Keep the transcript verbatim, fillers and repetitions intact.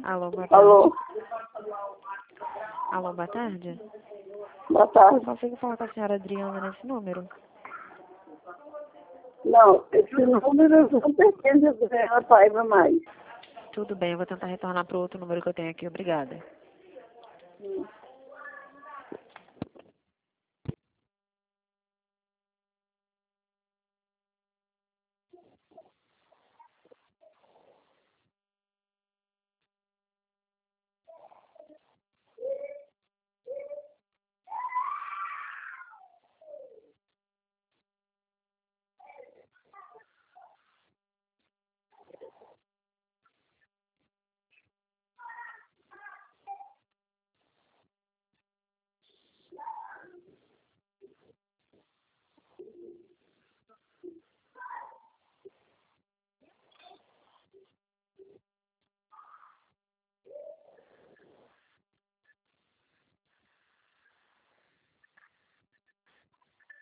Alô, boa tarde. Alô? Alô, boa tarde. Boa tarde. Consigo falar com a senhora Adriana nesse número? Não, esse número não pertence a Adriana Paiva mais. Tudo bem, eu vou tentar retornar para o outro número que eu tenho aqui. Obrigada. Hum.